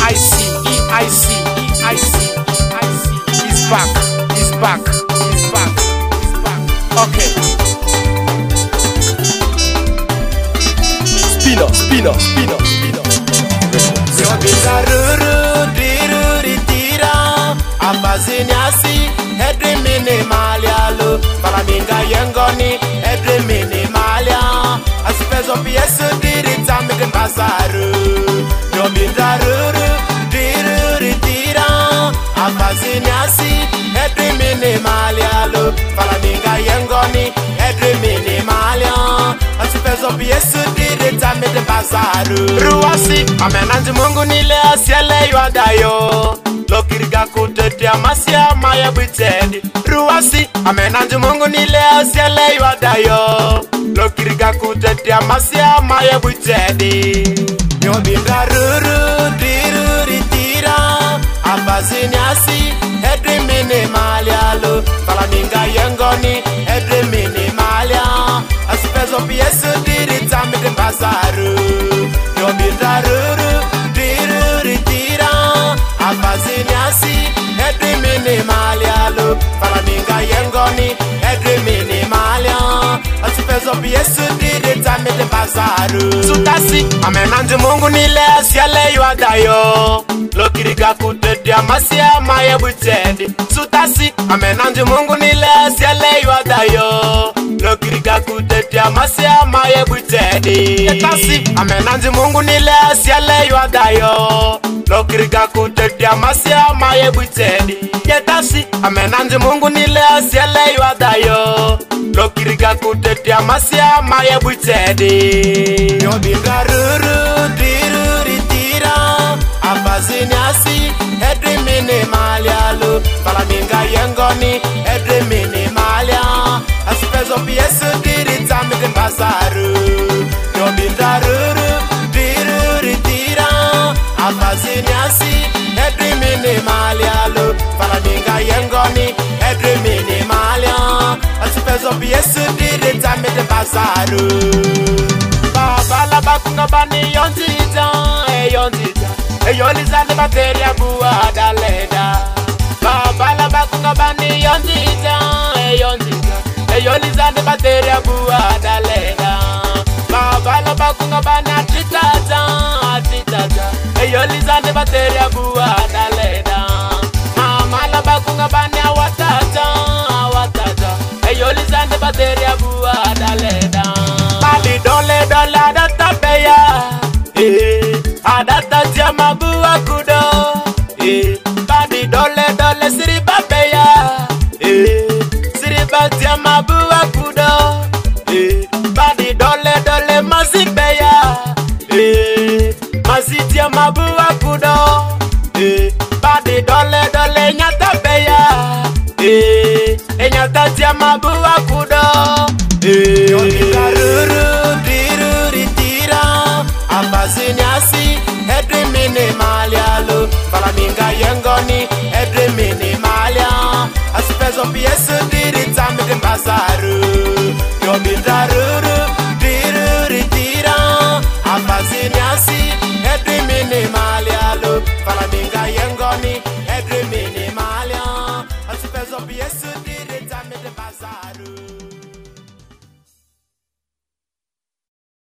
He's back. Okay. Spinner. Bizarruru diruri tira Ambaziniasi Edri minimalialo Falaminga yengoni Edri minimalia Aspezo piesu dirita Mikin basaru Bizarruru diruri tira Ambaziniasi Edri minimalialo Falaminga yengoni Edri minimalia Aspezo piesu dirita Mikin basaru Ruwasi amenanzi Mungu nile asiele yuadayo Lokiriga kutetea masia maya bwitedi Ruwasi amenanzi Mungu nile asiele yuadayo Lokiriga kutetea masia maya bwitedi Nyobinda ruru diruri tira Ambazini asi edri minimalialo Falaminga yengoni edri minimalia Asipezo piesu dirita mikin basaru Nyobinda ruru diruri tira Ambaziniasi edri minimalialo Falaminga yengoni edri minimalia Asipezo piesu dirita mikin basaru Sutasi amenanzi Mungu nile asiele yuadayo Lokiriga kutetea masia maya bwitedi Sutasi amenanzi Mungu nile asiele yuadayo Lokiriga kutetea masia maya bwitedi Yetasi amenanzi Mungu nile asiele yuadayo Lokiriga kutetea masia maya bwitedi Yetasi amenanzi Mungu nile asiele yuadayo Lokiriga kutetea masia maya bwitedi Nyobinga ruru diruri tira Ambaziniasi edri minimalialo Falaminga yengoni edri minimalia Asipezo piesu dirita mikin basaru Nyobinda ruru diruri tira Ambaziniasi edri minimalialo Falaminga yengoni edri minimalia Asipezo piesu dirita mikin basaru Baba la bakunga bani yonzita Eyolizane bateria buwa daleda Baba la bakunga bani yonzita Eyolizane bateria buwa daleda Baba la bakunga bani atitata Eyolizane bateria buwa daleda Mama la bakunga bani awatata Eyolizane bateria buwa daleda Bali dole adata beya Adata jama buwa kudo Badi dole siriba beya Siriba jama buwa kudo Badi dole mazi beya Mazi jama buwa kudo Badi dole nyata beya Nyata jama buwa kudo Nyobinda ruru diruri tira Ambaziniasi edri minimalialo Falaminga yengoni edri minimalia Asipezo piesu dirita mikin basaru